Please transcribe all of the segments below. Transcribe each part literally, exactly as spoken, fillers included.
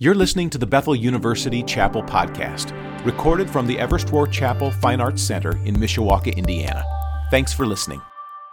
You're listening to the Bethel University Chapel Podcast, recorded from the Everest War Chapel Fine Arts Center in Mishawaka, Indiana. Thanks for listening.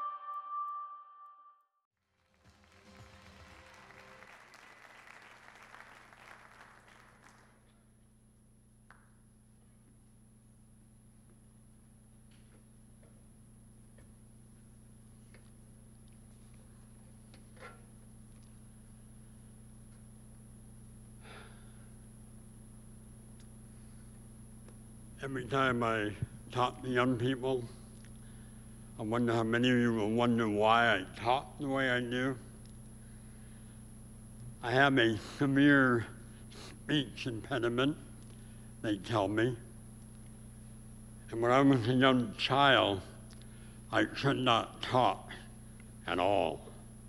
Every time I talk to young people, I wonder how many of you will wonder why I talk the way I do. I have a severe speech impediment, they tell me. And when I was a young child, I could not talk at all.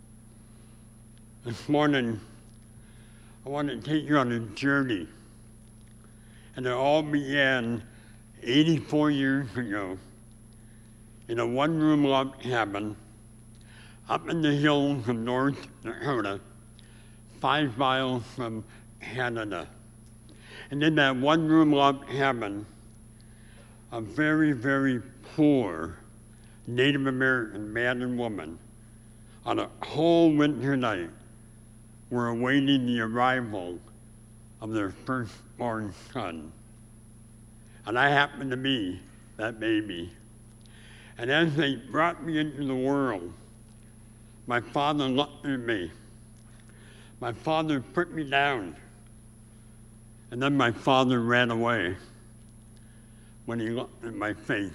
This morning, I want to take you on a journey. And it all began eighty-four years ago in a one-room log cabin up in the hills of North Dakota, five miles from Canada. And in that one-room log cabin, a very, very poor Native American man and woman on a cold winter night were awaiting the arrival of their firstborn son. And I happened to be that baby. And as they brought me into the world, my father looked at me. My father put me down. And then my father ran away when he looked at my face.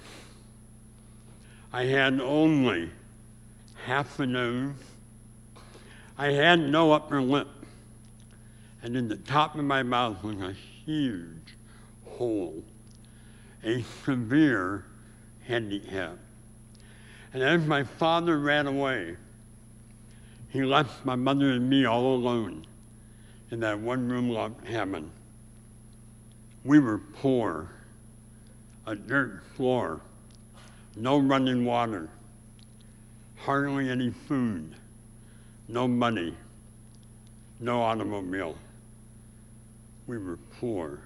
I had only half a nose. I had no upper lip. And in the top of my mouth was a huge hole, a severe handicap. And as my father ran away, he left my mother and me all alone in that one-room log cabin. We were poor, a dirt floor, no running water, hardly any food, no money, no automobile. We were poor.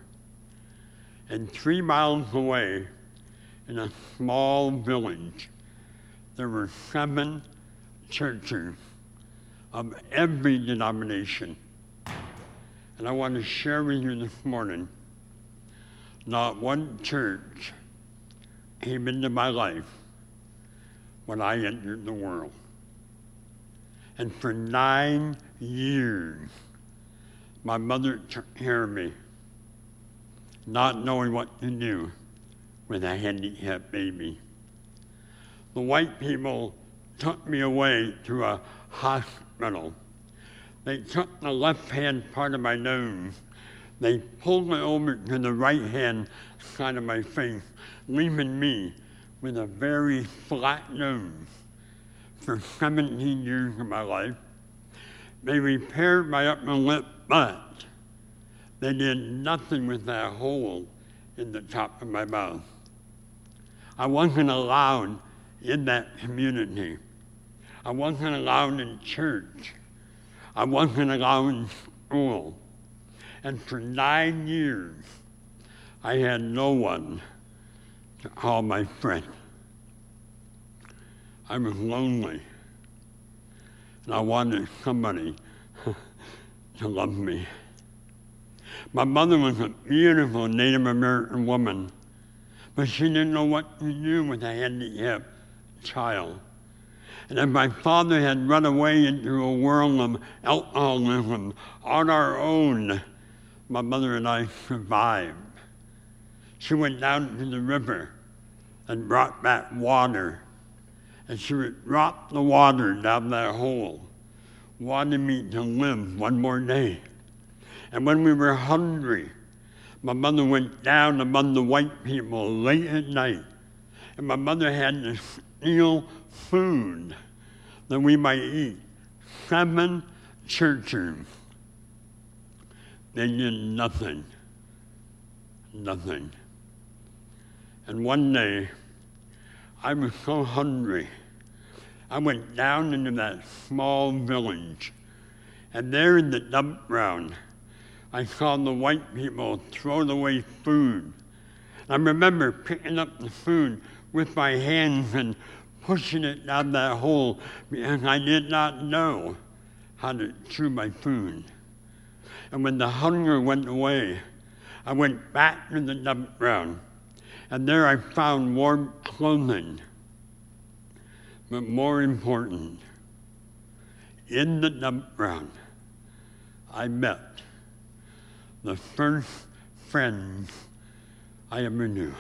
And three miles away, in a small village, there were seven churches of every denomination. And I want to share with you this morning, not one church came into my life when I entered the world. And for nine years, my mother took care of me, not knowing what to do with a handicapped baby. The white people took me away to a hospital. They took the left-hand part of my nose. They pulled it over to the right-hand side of my face, leaving me with a very flat nose for seventeen years of my life. They repaired my upper lip, but they did nothing with that hole in the top of my mouth. I wasn't allowed in that community. I wasn't allowed in church. I wasn't allowed in school. And for nine years, I had no one to call my friend. I was lonely. And I wanted somebody to love me. My mother was a beautiful Native American woman, but she didn't know what to do with a handicapped child. And as my father had run away into a world of alcoholism on our own, my mother and I survived. She went down to the river and brought back water. And she would drop the water down that hole, wanting me to live one more day. And when we were hungry, my mother went down among the white people late at night, and my mother had to steal food that we might eat. Seven churches. They did nothing. Nothing. And one day, I was so hungry, I went down into that small village, and there in the dump ground I saw the white people throw away food. I remember picking up the food with my hands and pushing it down that hole because I did not know how to chew my food. And when the hunger went away, I went back to the dump ground, and there I found warm clothing. But more important, in the dump ground, I met the first friends I ever knew.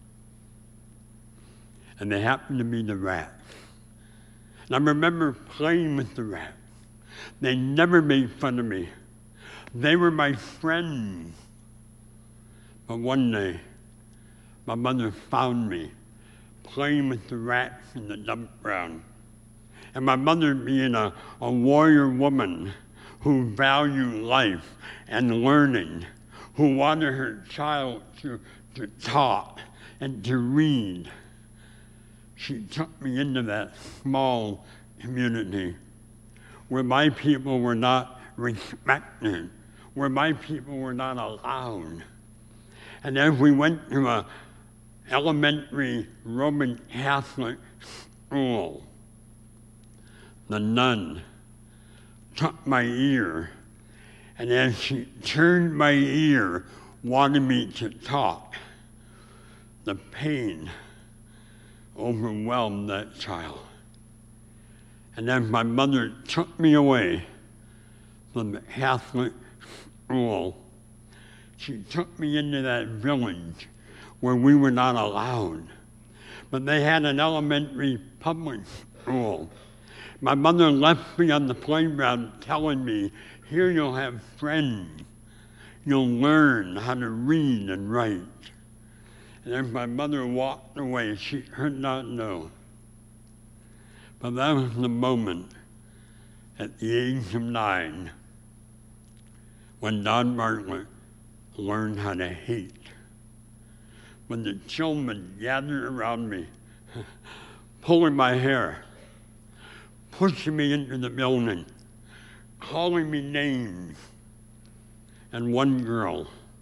And they happened to be the rats. And I remember playing with the rats. They never made fun of me. They were my friends. But one day, my mother found me playing with the rats in the dump ground. And my mother, being a, a warrior woman who valued life and learning, who wanted her child to, to talk and to read, she took me into that small community where my people were not respected, where my people were not allowed. And as we went to an elementary Roman Catholic school, the nun took my ear, and as she turned my ear, wanted me to talk, the pain overwhelmed that child. And as my mother took me away from the Catholic school, she took me into that village where we were not allowed. But they had an elementary public school. My mother left me on the playground telling me, here you'll have friends. You'll learn how to read and write. And as my mother walked away, she could not know. But that was the moment at the age of nine when Don Bartlett learned how to hate. When the children gathered around me, pulling my hair, pushing me into the building, calling me names. And one girl,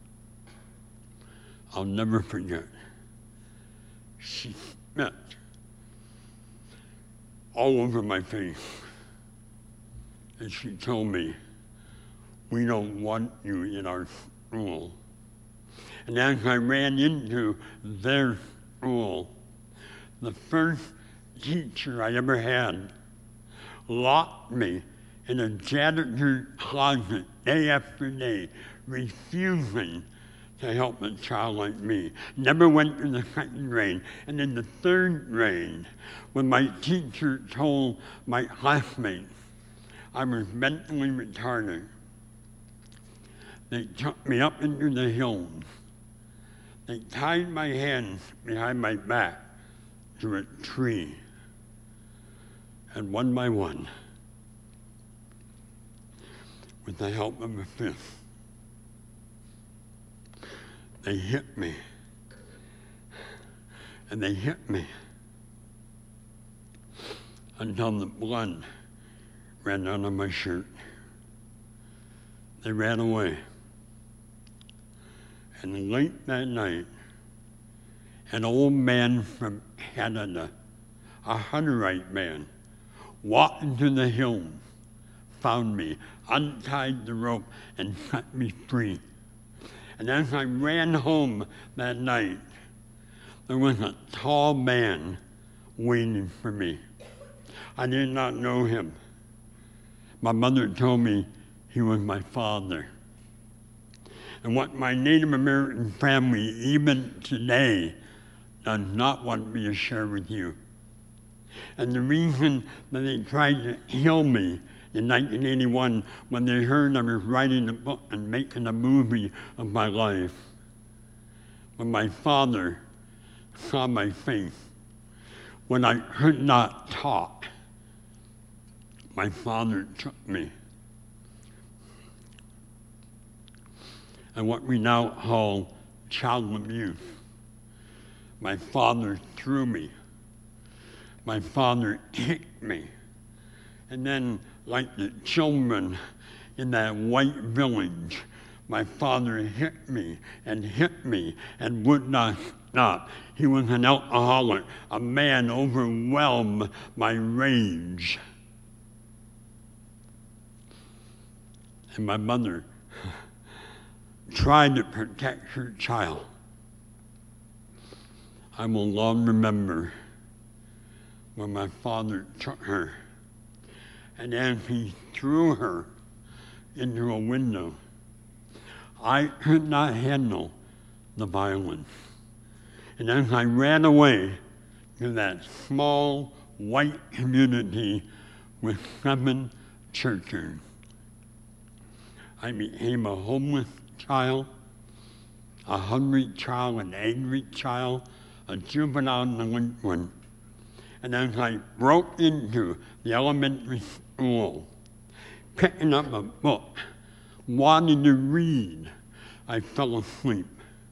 I'll never forget, she spit all over my face. And she told me, we don't want you in our school. And as I ran into their school, the first teacher I ever had locked me in a janitor's closet day after day, refusing to help a child like me. Never went to the second grade. And in the third grade, when my teacher told my classmates I was mentally retarded, they took me up into the hills. They tied my hands behind my back to a tree. And one by one, with the help of a fist, they hit me. And they hit me until the blood ran down on my shirt. They ran away. And late that night, an old man from Canada, a Hunterite man, walked into the hills, found me, untied the rope, and set me free. And as I ran home that night, there was a tall man waiting for me. I did not know him. My mother told me he was my father. And what my Native American family, even today, does not want me to share with you. And the reason that they tried to kill me in nineteen eighty-one, when they heard I was writing a book and making a movie of my life, when my father saw my face, when I could not talk, my father took me. And what we now call child abuse. My father threw me. My father kicked me. And then, like the children in that white village, My father hit me and hit me and would not stop. He was an alcoholic. A man overwhelmed my rage. And my mother tried to protect her child. I will long remember when my father took her, and as he threw her into a window, I could not handle the violence. And as I ran away to that small white community with seven churches, I became a homeless child, a hungry child, an angry child, a juvenile delinquent. And as I broke into the elementary school, picking up a book, wanting to read, I fell asleep,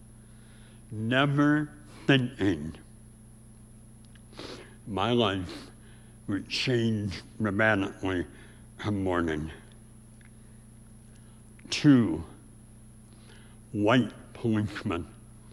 never thinking my life would change dramatically come morning. Two white policemen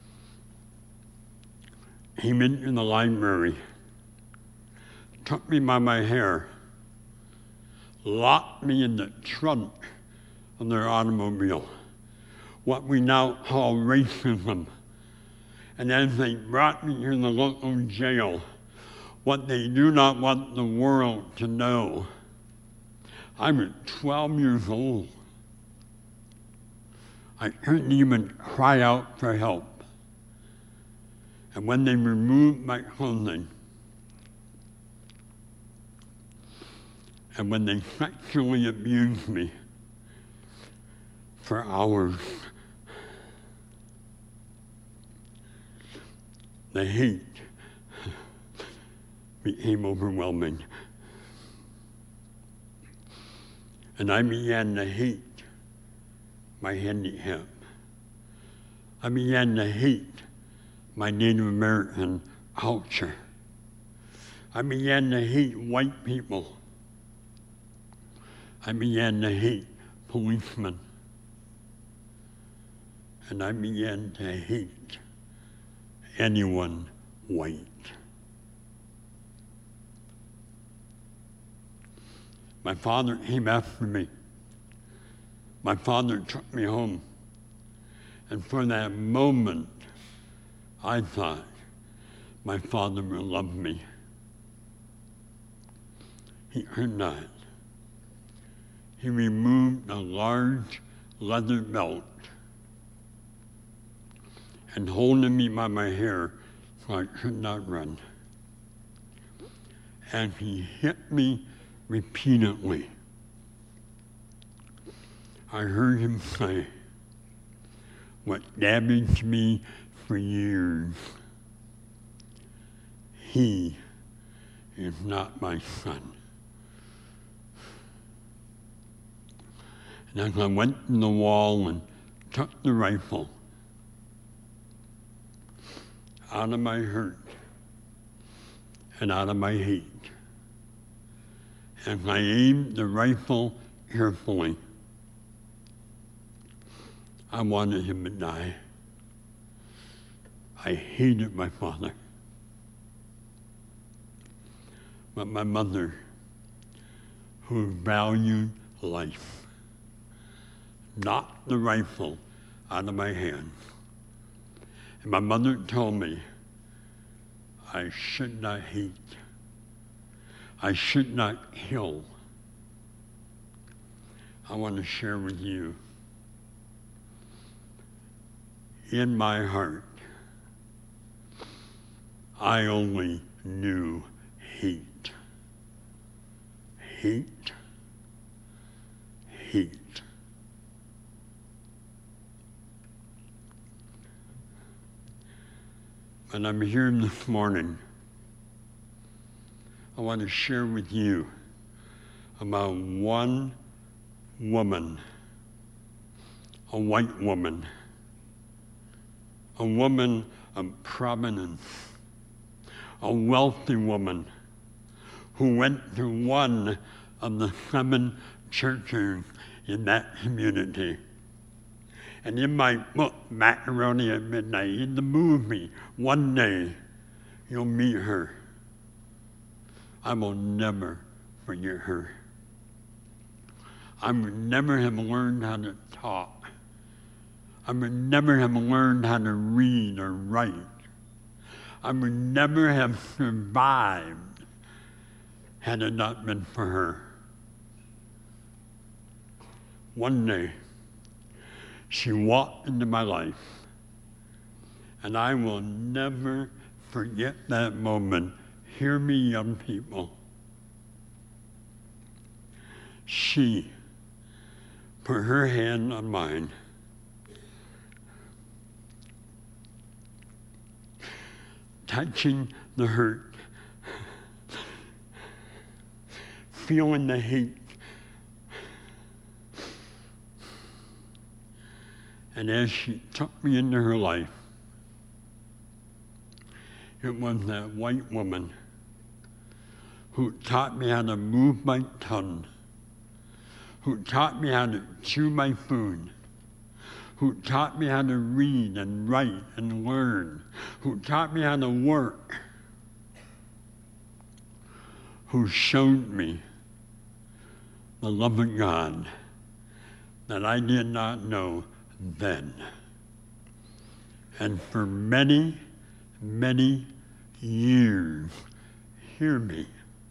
came into the library, took me by my hair, locked me in the trunk of their automobile, what we now call racism. And as they brought me to the local jail, what they do not want the world to know, I was twelve years old. I couldn't even cry out for help. And when they removed my clothing, and when they sexually abused me for hours, the hate became overwhelming. And I began to hate my handicap. I began to hate my Native American culture. I began to hate white people. I began to hate policemen. And I began to hate anyone white. My father came after me. My father took me home. And for that moment, I thought my father would love me. He could not. He removed a large leather belt and holding me by my hair so I could not run. And he hit me repeatedly. I heard him say, what damaged me for years, he is not my son. And as I went to the wall and took the rifle out of my hurt and out of my hate, as I aimed the rifle carefully, I wanted him to die. I hated my father. But my mother, who valued life, knocked the rifle out of my hand. And my mother told me I should not hate. I should not kill. I want to share with you, in my heart, I only knew hate. Hate. Hate. And I'm here this morning. I want to share with you about one woman, a white woman, a woman of prominence, a wealthy woman who went to one of the seven churches in that community. And in my book, Macaroni at Midnight, in the movie, One Day You'll Meet Her, I will never forget her. I would never have learned how to talk. I would never have learned how to read or write. I would never have survived had it not been for her. One day, she walked into my life, and I will never forget that moment. Hear me, young people. She put her hand on mine, touching the hurt, feeling the hate. And as she took me into her life, it was that white woman who taught me how to move my tongue, who taught me how to chew my food, who taught me how to read and write and learn, who taught me how to work, who showed me the love of God that I did not know then. And for many, many years, hear me,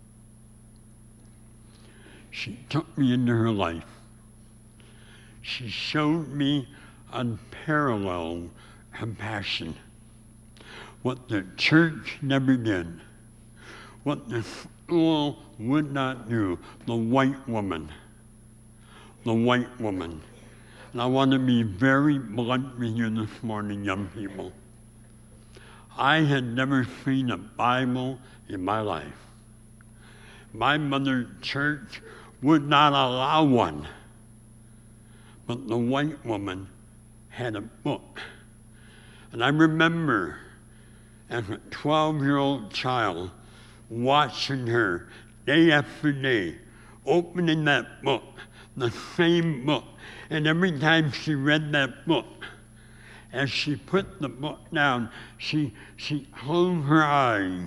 she took me into her life. She showed me unparalleled compassion, what the church never did, what the school would not do. The white woman, the white woman. And I want to be very blunt with you this morning, young people. I had never seen a Bible in my life. My mother's church would not allow one. But the white woman had a book. And I remember as a twelve-year-old child watching her day after day, opening that book, the same book. And every time she read that book, as she put the book down, she, she closed her eyes.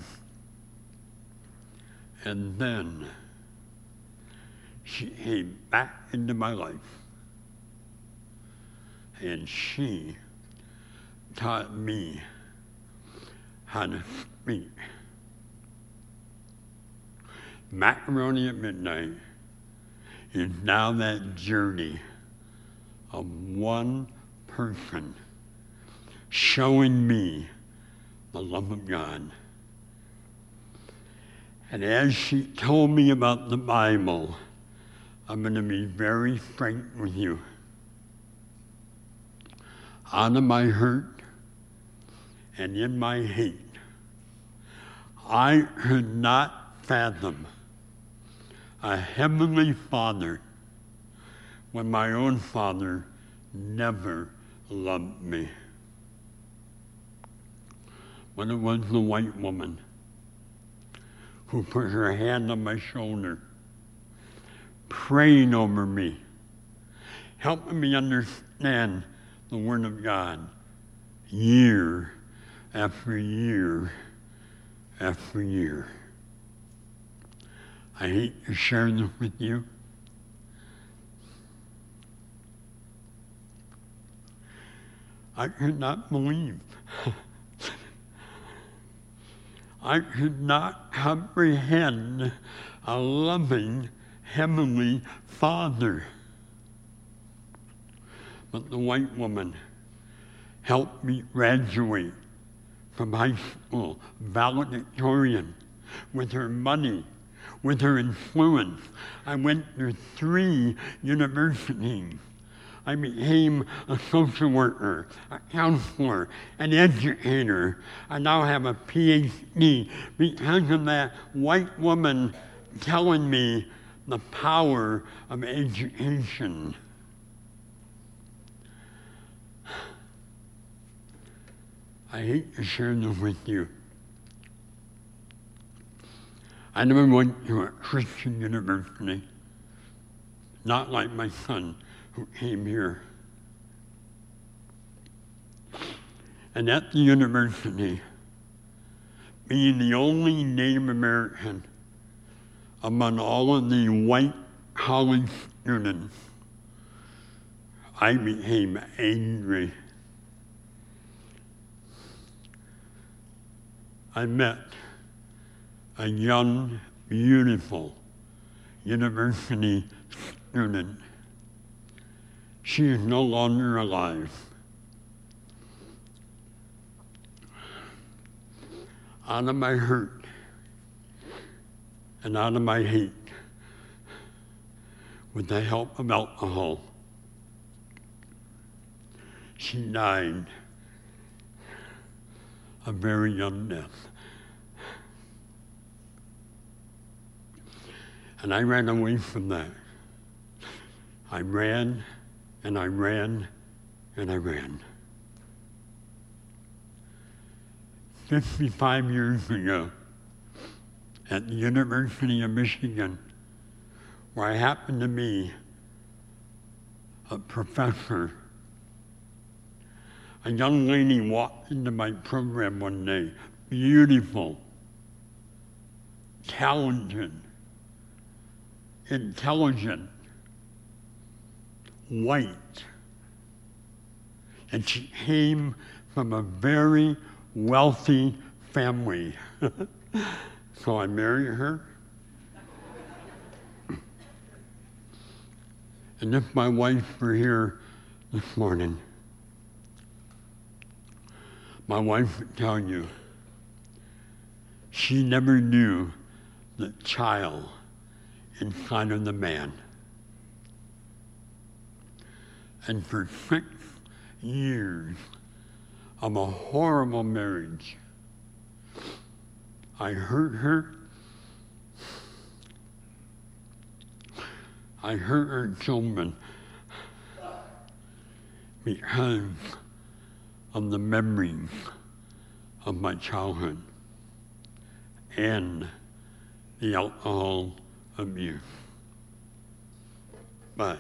And then she came back into my life. And she taught me how to speak. Macaroni at Midnight is now that journey of one person showing me the love of God. And as she told me about the Bible, I'm going to be very frank with you. Out of my hurt and in my hate, I could not fathom a heavenly Father when my own father never loved me. When it was the white woman who put her hand on my shoulder, praying over me, helping me understand the Word of God year after year after year. I hate to share this with you. I could not believe. I could not comprehend a loving Heavenly Father. But the white woman helped me graduate from high school, valedictorian, with her money, with her influence. I went through three universities. I became a social worker, a counselor, an educator. I now have a P H D because of that white woman telling me the power of education. I hate to share this with you. I never went to a Christian university, not like my son who came here. And at the university, being the only Native American among all of the white college students, I became angry. I met a young, beautiful university student. She is no longer alive. Out of my hurt and out of my hate, with the help of alcohol, she died a very young death. And I ran away from that. I ran and I ran and I ran. fifty-five years ago, at the University of Michigan, where I happened to be a professor, a young lady walked into my program one day, beautiful, talented, intelligent, white. And she came from a very wealthy family. So I married her. And if my wife were here this morning, my wife would tell you she never knew the child inside of the man. And for six years of a horrible marriage, I hurt her. I hurt her children because of the memories of my childhood and the alcohol abuse. But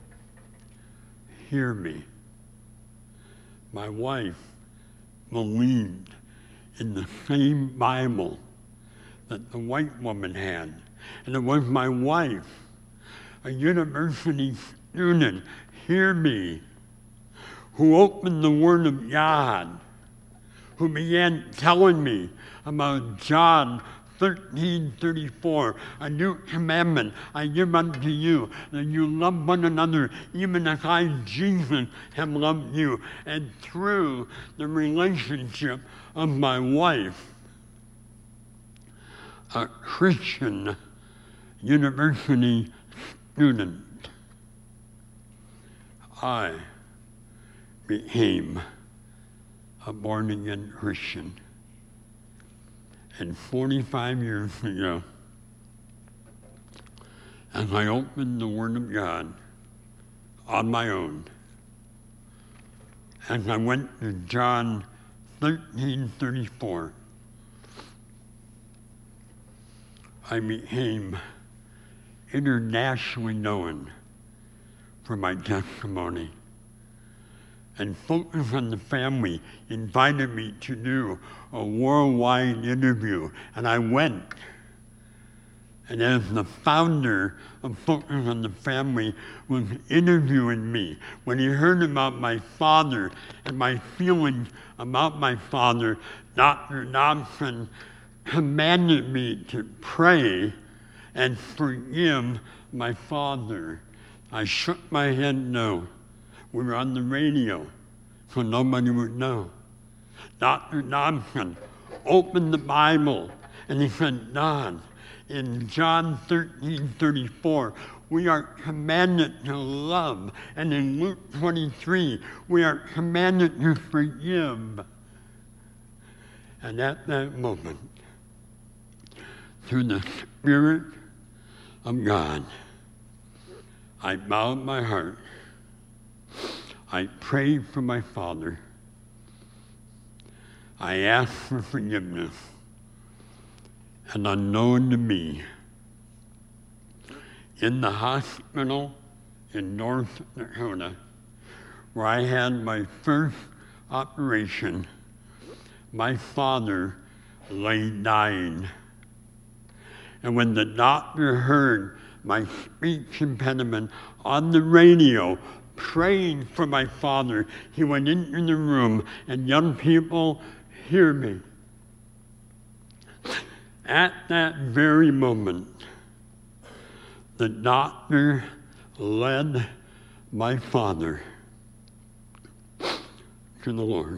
hear me. My wife believed in the same Bible that the white woman had. And it was my wife, a university student, hear me, who opened the Word of God, who began telling me about John thirteen thirty-four, a new commandment I give unto you, that you love one another, even as I, Jesus, have loved you. And through the relationship of my wife, a Christian university student, I became a born-again Christian. And forty-five years ago, as I opened the Word of God on my own, as I went to John thirteen thirty-four, I became internationally known for my testimony. And Focus on the Family invited me to do a worldwide interview, and I went. And as the founder of Focus on the Family was interviewing me, when he heard about my father and my feelings about my father, Doctor Dobson commanded me to pray and forgive my father. I shook my head no. We were on the radio, so nobody would know. Doctor Dobson opened the Bible, and he said, Don, in John thirteen thirty-four, we are commanded to love. And in Luke twenty-three, we are commanded to forgive. And at that moment, through the Spirit of God, I bowed my heart. I prayed for my father. I asked for forgiveness. And unknown to me, in the hospital in North Dakota, where I had my first operation, my father lay dying. And when the doctor heard my speech impediment on the radio, praying for my father, he went into the room, and young people, hear me. At that very moment, the doctor led my father to the Lord,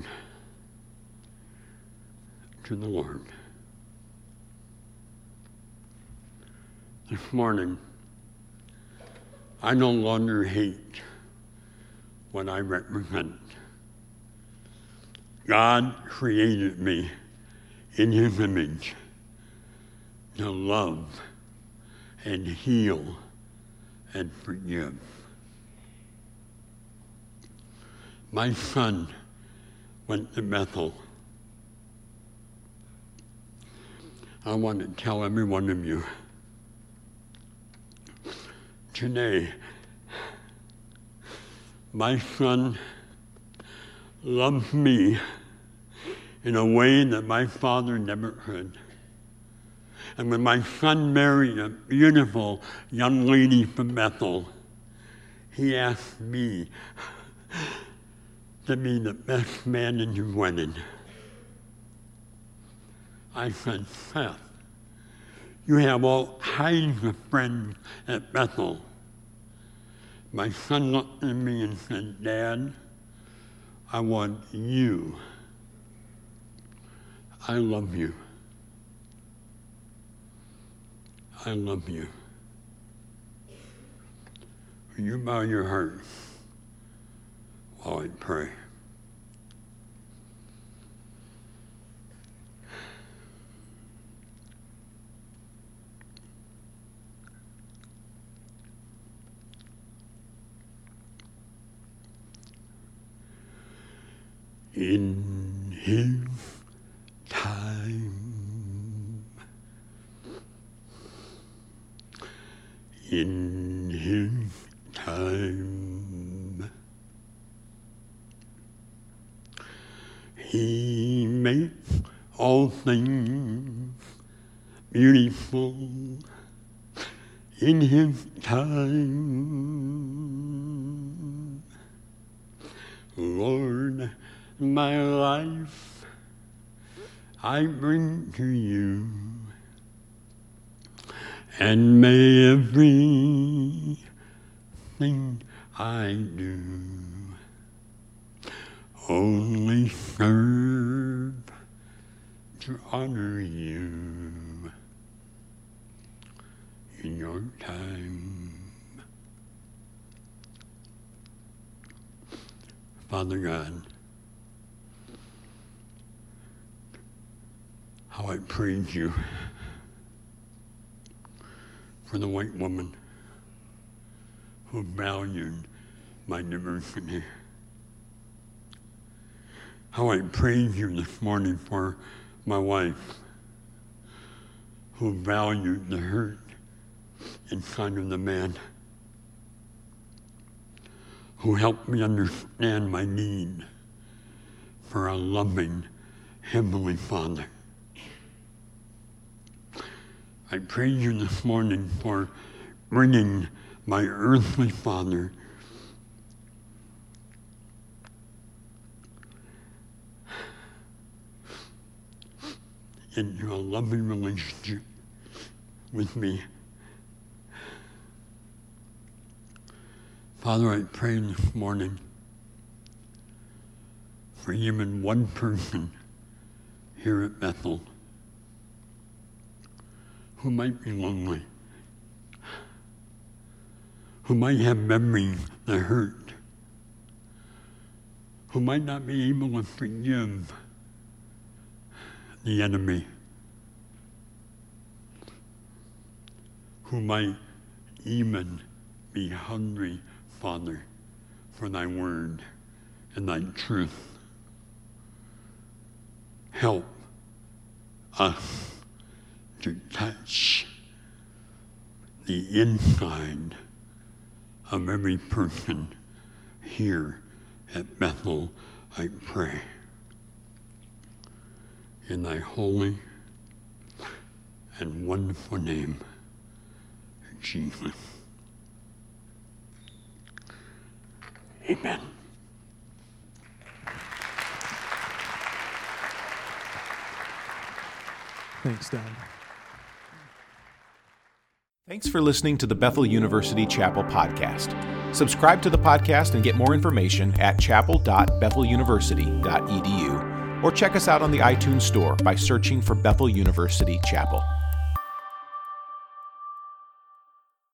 to the Lord. This morning, I no longer hate what I represent. God created me in His image to love and heal and forgive. My son went to Bethel. I want to tell every one of you today, my son loved me in a way that my father never could. And when my son married a beautiful young lady from Bethel, he asked me to be the best man in his wedding. I said, Seth, you have all kinds of friends at Bethel. My son looked at me and said, Dad, I want you. I love you. I love you. Will you bow your heart while I pray? In His time, in His time, He makes all things beautiful. In His time, Lord, my life I bring to you, and may everything I do only serve to honor you in your time. Father God, how I praise you for the white woman who valued my diversity. How I praise you this morning for my wife who valued the hurt inside of the man, who helped me understand my need for a loving Heavenly Father. I praise you this morning for bringing my earthly father into a loving relationship with me. Father, I pray this morning for even one person here at Bethel who might be lonely, who might have memories that hurt, who might not be able to forgive the enemy, who might even be hungry, Father, for thy word and thy truth. Help us to touch the inside of every person here at Bethel, I pray. in thy holy and wonderful name, Jesus. Amen. Thanks, Don. Thanks for listening to the Bethel University Chapel podcast. Subscribe to the podcast and get more information at chapel dot bethel university dot e d u or check us out on the iTunes Store by searching for Bethel University Chapel.